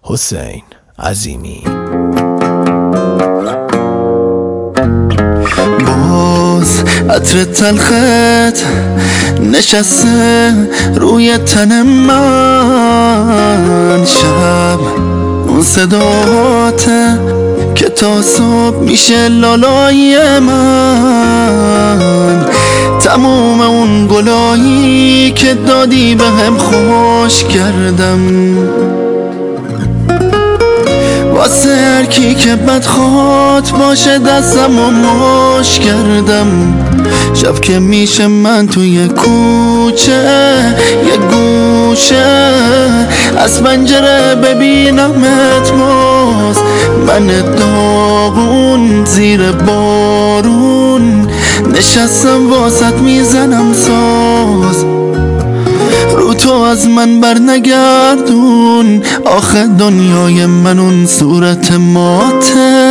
حسین عظیمی. باز عطر تلخت نشسته روی تن من، شب اون صداته که تا صبح میشه لالای من، تموم اون گلایی که دادی به هم خوش کردم، واسه هرکی که بدخواد باشه دستم و ماش کردم. شب که میشه من توی کوچه یه گوشه از پنجره ببینمت، باز من داغون زیر بارون نشستم واسط میزنم ساز. رو تو از من بر نگردون، آخه دنیای من اون صورت ماته،